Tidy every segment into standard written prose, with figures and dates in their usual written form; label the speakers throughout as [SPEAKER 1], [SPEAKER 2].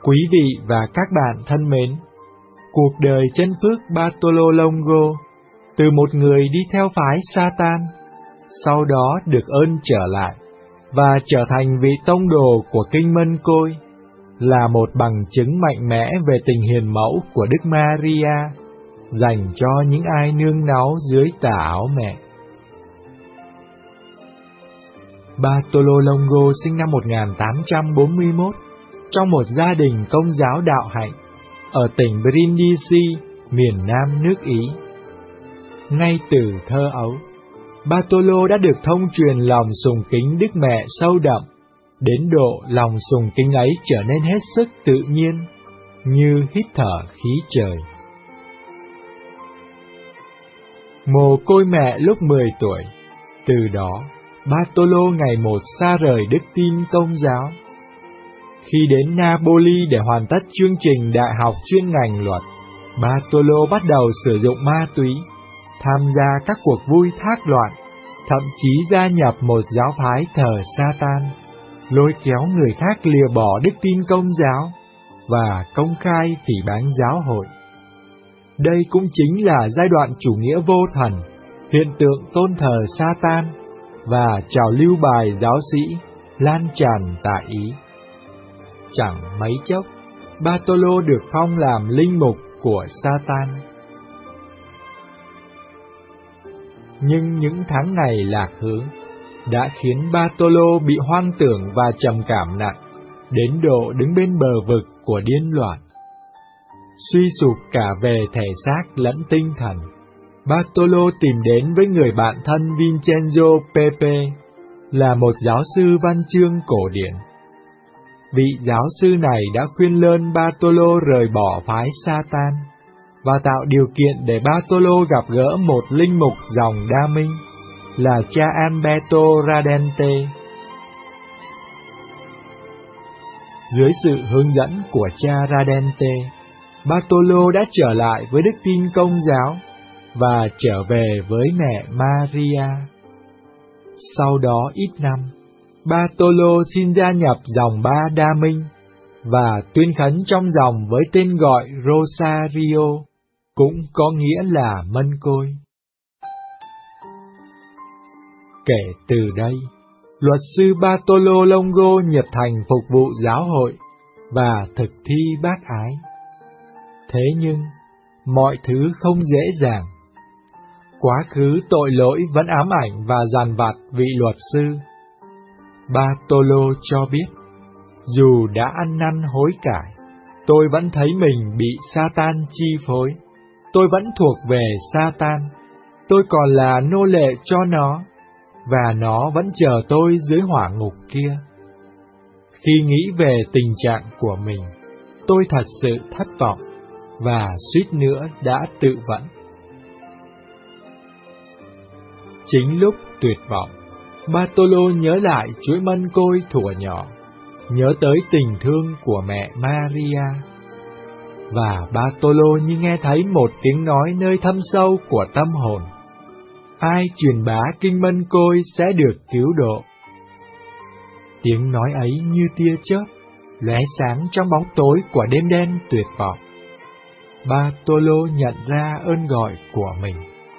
[SPEAKER 1] Quý vị và các bạn thân mến, cuộc đời chân phước Bartolo Longo, từ một người đi theo phái Satan, sau đó được ơn trở lại và trở thành vị tông đồ của Kinh Mân Côi, là một bằng chứng mạnh mẽ về tình hiền mẫu của Đức Maria dành cho những ai nương náu dưới tà áo mẹ. Bartolo Longo sinh năm 1841 trong một gia đình công giáo đạo hạnh ở tỉnh Brindisi, miền nam nước Ý. Ngay từ thơ ấu, Bartolo đã được thông truyền lòng sùng kính Đức Mẹ sâu đậm, đến độ lòng sùng kính ấy trở nên hết sức tự nhiên, như hít thở khí trời. Mồ côi mẹ lúc 10 tuổi, từ đó Bartolo ngày một xa rời đức tin công giáo. Khi đến Napoli để hoàn tất chương trình đại học chuyên ngành luật, Bartolo bắt đầu sử dụng ma túy, tham gia các cuộc vui thác loạn, thậm chí gia nhập một giáo phái thờ Satan, lôi kéo người khác lìa bỏ đức tin công giáo và công khai phỉ báng giáo hội. Đây cũng chính là giai đoạn chủ nghĩa vô thần, hiện tượng tôn thờ Satan và trào lưu bài giáo sĩ lan tràn tại Ý. Chẳng mấy chốc, Bartolo được phong làm linh mục của Satan. Nhưng những tháng ngày lạc hướng đã khiến Bartolo bị hoang tưởng và trầm cảm nặng, đến độ đứng bên bờ vực của điên loạn. Suy sụp cả về thể xác lẫn tinh thần, Bartolo tìm đến với người bạn thân Vincenzo Pepe, là một giáo sư văn chương cổ điển. Vị giáo sư này đã khuyên lơn Bartolo rời bỏ phái Satan và tạo điều kiện để Bartolo gặp gỡ một linh mục dòng Đa Minh, là cha Alberto Radente. Dưới sự hướng dẫn của cha Radente, Bartolo đã trở lại với đức tin công giáo và trở về với mẹ Maria. Sau đó ít năm, Bartolo xin gia nhập dòng Ba Đa Minh và tuyên khấn trong dòng với tên gọi Rosario, cũng có nghĩa là mân côi. Kể từ đây, luật sư Bartolo Longo nhập thành phục vụ giáo hội và thực thi bác ái. Thế nhưng, mọi thứ không dễ dàng. Quá khứ tội lỗi vẫn ám ảnh và dằn vặt vị luật sư. Bartolo cho biết, dù đã ăn năn hối cải, tôi vẫn thấy mình bị Satan chi phối. Tôi vẫn thuộc về Satan. Tôi còn là nô lệ cho nó, và nó vẫn chờ tôi dưới hỏa ngục kia. Khi nghĩ về tình trạng của mình, tôi thật sự thất vọng và suýt nữa đã tự vẫn. Chính lúc tuyệt vọng, Bartolo nhớ lại chuỗi mân côi thuở nhỏ, nhớ tới tình thương của mẹ Maria. Và Bartolo như nghe thấy một tiếng nói nơi thâm sâu của tâm hồn: ai truyền bá kinh mân côi sẽ được cứu độ. Tiếng nói ấy như tia chớp, lóe sáng trong bóng tối của đêm đen tuyệt vọng. Bartolo nhận ra ơn gọi của mình.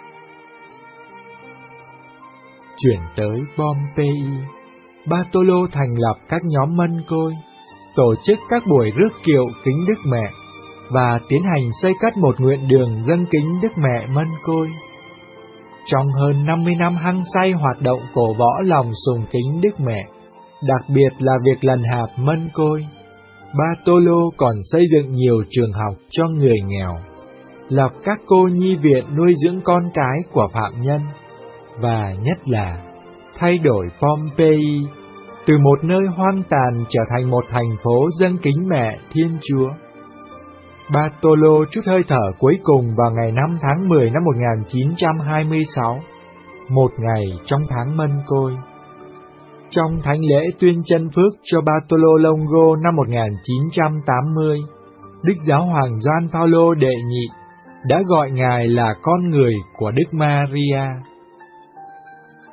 [SPEAKER 1] Chuyển tới Pompei, Bartolo thành lập các nhóm mân côi, tổ chức các buổi rước kiệu kính Đức Mẹ và tiến hành xây cất một nguyện đường dâng kính Đức Mẹ Mân Côi. Trong hơn 50 năm hăng say hoạt động cổ võ lòng sùng kính Đức Mẹ, đặc biệt là việc lần hạp mân côi, Bartolo còn xây dựng nhiều trường học cho người nghèo, lập các cô nhi viện nuôi dưỡng con cái của phạm nhân, và nhất là thay đổi Pompei từ một nơi hoang tàn trở thành một thành phố dâng kính mẹ Thiên Chúa. Bartolo trút hơi thở cuối cùng vào ngày 5 tháng 10 năm 1926, một ngày trong tháng Mân Côi. Trong thánh lễ tuyên chân phước cho Bartolo Longo năm 1980, Đức Giáo hoàng Gioan Phaolô đệ nhị đã gọi Ngài là con người của Đức Maria.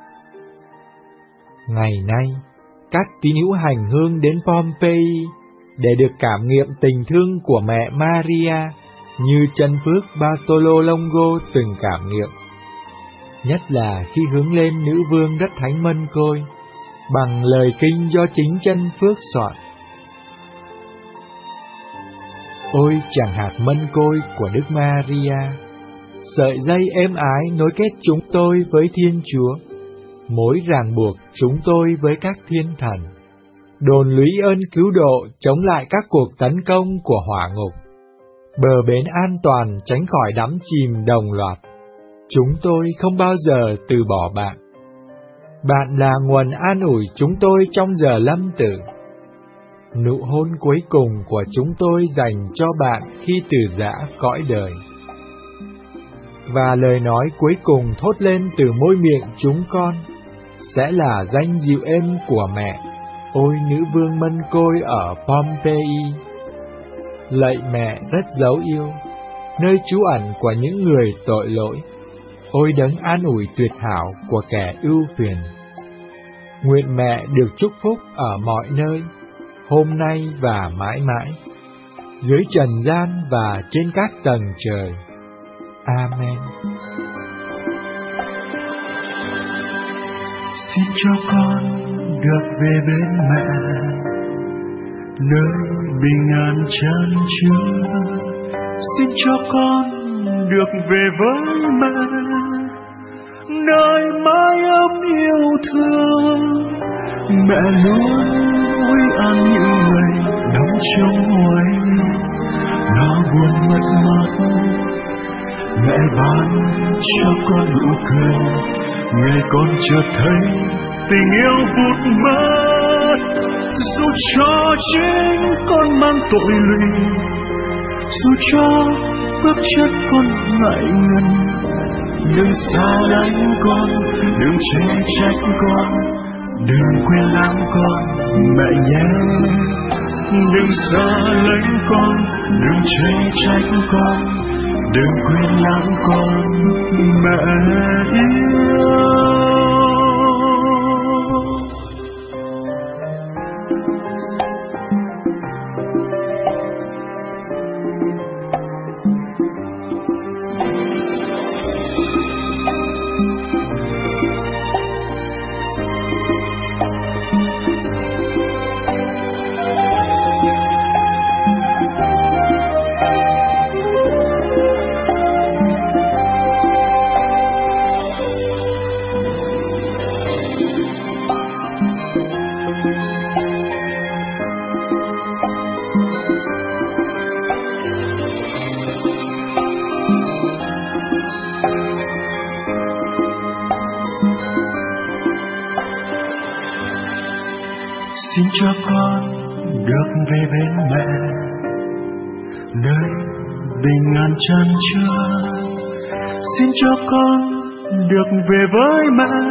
[SPEAKER 1] Ngày nay, các tín hữu hành hương đến Pompei để được cảm nghiệm tình thương của mẹ Maria như chân phước Bartolo Longo từng cảm nghiệm, nhất là khi hướng lên nữ vương đất thánh Mân Côi bằng lời kinh do chính chân phước soạn. Ôi chàng hạt mân côi của Đức Maria, sợi dây êm ái nối kết chúng tôi với Thiên Chúa, mối ràng buộc chúng tôi với các thiên thần, đồn lũy ơn cứu độ chống lại các cuộc tấn công của hỏa ngục, bờ bến an toàn tránh khỏi đắm chìm đồng loạt. Chúng tôi không bao giờ từ bỏ bạn. Bạn là nguồn an ủi chúng tôi trong giờ lâm tử. Nụ hôn cuối cùng của chúng tôi dành cho bạn khi từ giã cõi đời. Và lời nói cuối cùng thốt lên từ môi miệng chúng con sẽ là danh dịu êm của mẹ, ôi nữ vương Mân Côi ở Pompeii. Lạy mẹ rất dấu yêu, nơi trú ẩn của những người tội lỗi, ôi đấng an ủi tuyệt hảo của kẻ ưu phiền. Nguyện mẹ được chúc phúc ở mọi nơi, hôm nay và mãi mãi, dưới trần gian và trên các tầng trời. Amen.
[SPEAKER 2] Xin cho con được về bên mẹ, nơi bình an chan chứa. Xin cho con được về với mẹ, nơi mái ấm yêu thương. Mẹ luôn ủi an những người đắm trong hoài nghi, lo buồn mất mát. Mẹ ban cho con nụ cười, ngày con chợt thấy tình yêu vụt mất. Dù cho chính con mang tội lụy, dù cho bước chân con ngại ngần, đừng xa lánh con, đừng chê trách con, đừng quên lãng con mẹ nhé. Đừng xa lánh con, đừng chê trách con, đừng quên lãng con mẹ yêu. Xin cho con được về bên mẹ, nơi bình an chan chứa. Xin cho con được về với mẹ,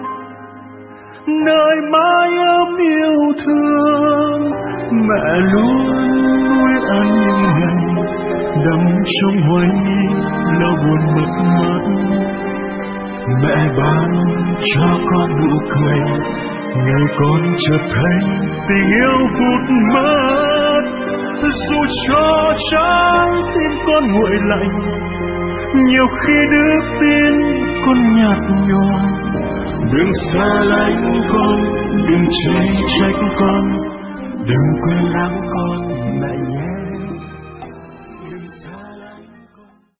[SPEAKER 2] nơi mái ấm yêu thương. Mẹ luôn nuôi ăn những ngày đắm trong hoài nghi, lo buồn mất mát. Mẹ ban cho con nụ cười, ngày con chợt thấy tình yêu vụt mất. Dù cho trái tim con nguội lạnh, nhiều khi đưa tin con nhạt nhòa. Đừng xa lánh con, đừng chê trách con, đừng quên lãng con mẹ nhé.